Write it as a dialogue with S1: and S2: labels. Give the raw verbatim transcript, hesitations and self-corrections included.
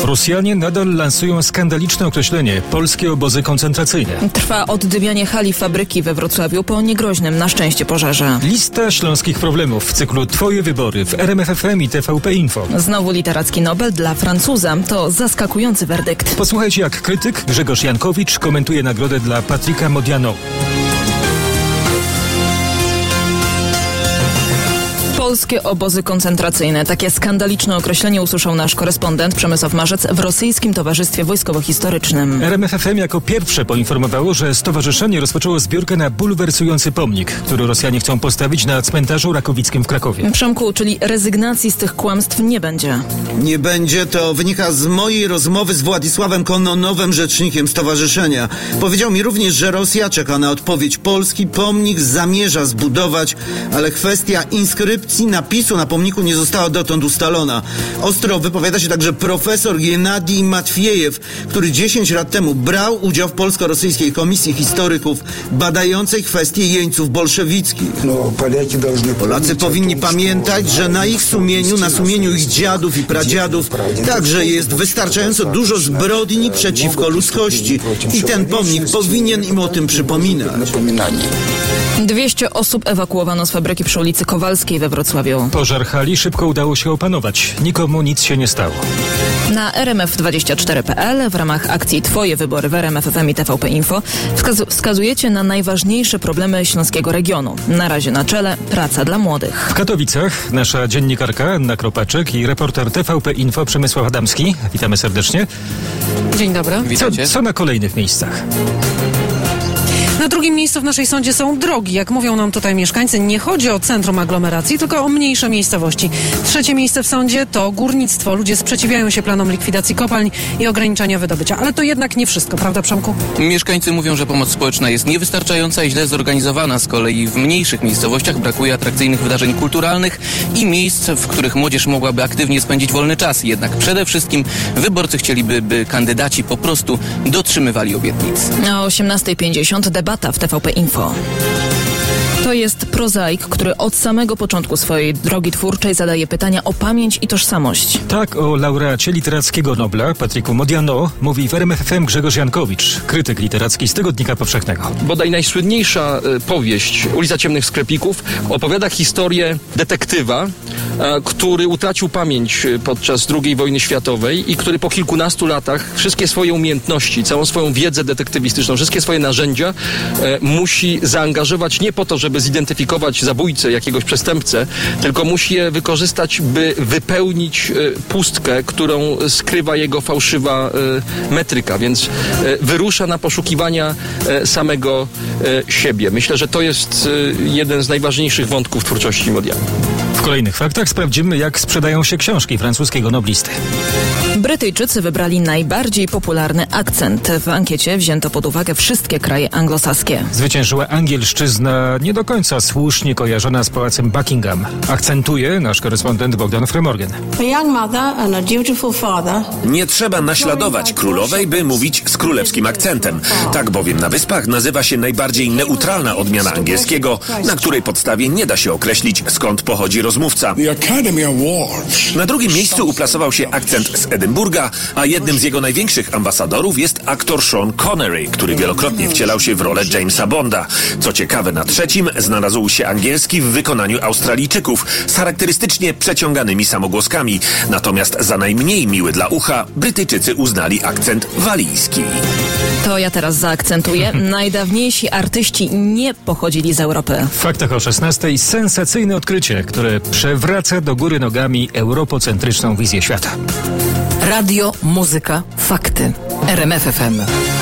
S1: Rosjanie nadal lansują skandaliczne określenie polskie obozy koncentracyjne.
S2: Trwa oddymianie hali fabryki we Wrocławiu po niegroźnym na szczęście pożarze.
S1: Lista śląskich problemów w cyklu Twoje wybory w R M F F M i T V P Info.
S2: Znowu literacki Nobel dla Francuza. To zaskakujący werdykt.
S1: Posłuchajcie, jak krytyk Grzegorz Jankowicz komentuje nagrodę dla Patricka Modiano.
S2: Polskie obozy koncentracyjne. Takie skandaliczne określenie usłyszał nasz korespondent Przemysław Marzec w Rosyjskim Towarzystwie Wojskowo-Historycznym.
S1: R M F F M jako pierwsze poinformowało, że stowarzyszenie rozpoczęło zbiórkę na bulwersujący pomnik, który Rosjanie chcą postawić na cmentarzu Rakowickim w Krakowie.
S2: Przemku, czyli rezygnacji z tych kłamstw nie będzie.
S3: Nie będzie, to wynika z mojej rozmowy z Władysławem Kononowem, rzecznikiem stowarzyszenia. Powiedział mi również, że Rosja czeka na odpowiedź Polski. Pomnik zamierza zbudować, ale kwestia inskrypcji napisu na pomniku nie została dotąd ustalona. Ostro wypowiada się także profesor Gennadij Matwiejew, który dziesięć lat temu brał udział w polsko-rosyjskiej komisji historyków badającej kwestię jeńców bolszewickich. Polacy powinni pamiętać, że na ich sumieniu, na sumieniu ich dziadów i pradziadów także jest wystarczająco dużo zbrodni przeciwko ludzkości i ten pomnik powinien im o tym przypominać.
S2: dwieście osób ewakuowano z fabryki przy ulicy Kowalskiej we Wrocławiu.
S1: Pożar hali szybko udało się opanować. Nikomu nic się nie stało.
S2: Na R M F dwadzieścia cztery kropka P L w ramach akcji Twoje wybory w R M F F M i T V P Info wskaz- wskazujecie na najważniejsze problemy śląskiego regionu. Na razie na czele praca dla młodych.
S1: W Katowicach nasza dziennikarka Anna Kropaczek i reporter T V P Info Przemysław Adamski. Witamy serdecznie.
S4: Dzień dobry.
S1: Co, co na kolejnych miejscach?
S4: Na drugim miejscu w naszej sądzie są drogi. Jak mówią nam tutaj mieszkańcy, nie chodzi o centrum aglomeracji, tylko o mniejsze miejscowości. Trzecie miejsce w sądzie to górnictwo. Ludzie sprzeciwiają się planom likwidacji kopalń i ograniczania wydobycia. Ale to jednak nie wszystko, prawda, Przemku?
S5: Mieszkańcy mówią, że pomoc społeczna jest niewystarczająca i źle zorganizowana. Z kolei w mniejszych miejscowościach brakuje atrakcyjnych wydarzeń kulturalnych i miejsc, w których młodzież mogłaby aktywnie spędzić wolny czas. Jednak przede wszystkim wyborcy chcieliby, by kandydaci po prostu dotrzymywali obietnic.
S2: O osiemnasta pięćdziesiąt debata w T V P Info. To jest prozaik, który od samego początku swojej drogi twórczej zadaje pytania o pamięć i tożsamość.
S1: Tak o laureacie literackiego Nobla, Patricku Modiano, mówi w R M F F M Grzegorz Jankowicz, krytyk literacki z Tygodnika Powszechnego.
S6: Bodaj najsłynniejsza y, powieść Ulica Ciemnych Sklepików opowiada historię detektywa, y, który utracił pamięć podczas drugiej wojny światowej i który po kilkunastu latach wszystkie swoje umiejętności, całą swoją wiedzę detektywistyczną, wszystkie swoje narzędzia y, musi zaangażować nie po to, żeby zidentyfikować zabójcę, jakiegoś przestępcę, tylko musi je wykorzystać, by wypełnić y, pustkę, którą skrywa jego fałszywa y, metryka, więc y, wyrusza na poszukiwania y, samego y, siebie. Myślę, że to jest y, jeden z najważniejszych wątków twórczości Modiano.
S1: W kolejnych faktach sprawdzimy, jak sprzedają się książki francuskiego noblisty.
S2: Brytyjczycy wybrali najbardziej popularny akcent. W ankiecie wzięto pod uwagę wszystkie kraje anglosaskie.
S1: Zwyciężyła angielszczyzna nie do końca słusznie kojarzona z pałacem Buckingham. Akcentuje nasz korespondent Bogdan Fremorgan.
S7: Nie trzeba naśladować królowej, by mówić z królewskim akcentem. Tak bowiem na Wyspach nazywa się najbardziej neutralna odmiana angielskiego, na której podstawie nie da się określić, skąd pochodzi rozmówca. Na drugim miejscu uplasował się akcent z Edynburga, a jednym z jego największych ambasadorów jest aktor Sean Connery, który wielokrotnie wcielał się w rolę Jamesa Bonda. Co ciekawe, na trzecim znalazł się angielski w wykonaniu Australijczyków z charakterystycznie przeciąganymi samogłoskami. Natomiast za najmniej miły dla ucha Brytyjczycy uznali akcent walijski.
S2: To ja teraz zaakcentuję. Najdawniejsi artyści nie pochodzili z Europy.
S1: W faktach o szesnastej sensacyjne odkrycie, które przewraca do góry nogami europocentryczną wizję świata.
S8: Radio, muzyka, fakty. R M F F M.